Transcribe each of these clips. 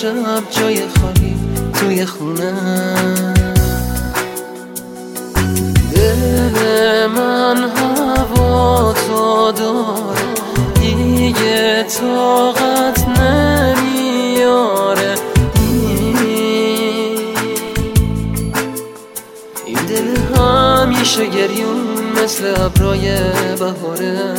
شب جای خالی توی خونه. دل من هوا تو داره دیگه طاقت نمیاره. این دل همیشه گریون مثل ابرای بهاره.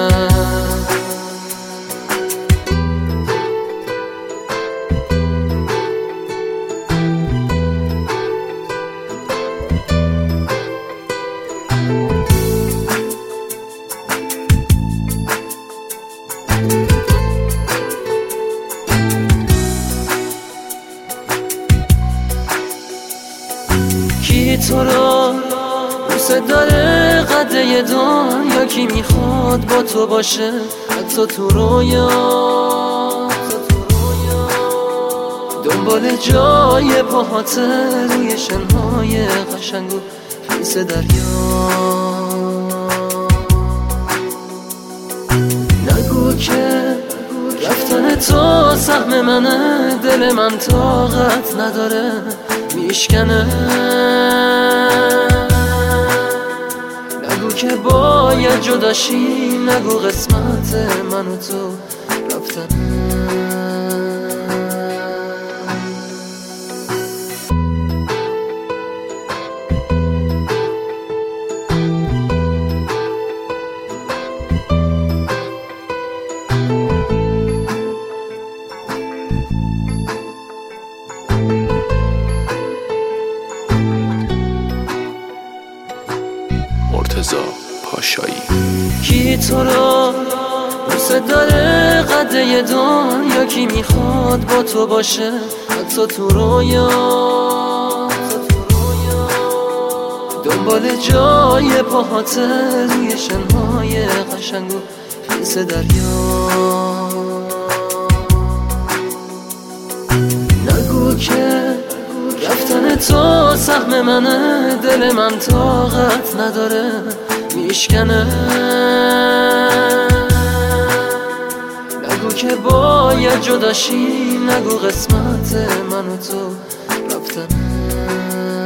کی تو رو دوست داره قده دنیا؟ کی میخواد با تو باشه حتی تو رویا؟ دنبال جای پاهاته روی شنهای قشنگ و خیس دریا. نگو که رفتن تو سهم منه، دل من طاقت نداره میشکنه. نگو که باید جداشی، نگو قسمت من و تو رفتنه. مرتضی پاشایی. کی تو رو دوست داره قده دنیا؟ کی میخواد با تو باشه حتی تو رویا؟ دنبال جای پاهاته روی شنهای قشنگ و خیس دریا. نگو که رفتن تو سهم منه، دل من طاقت نداره میشکنه. نگو که باید جداشی، نگو قسمت من و تو رفتنه.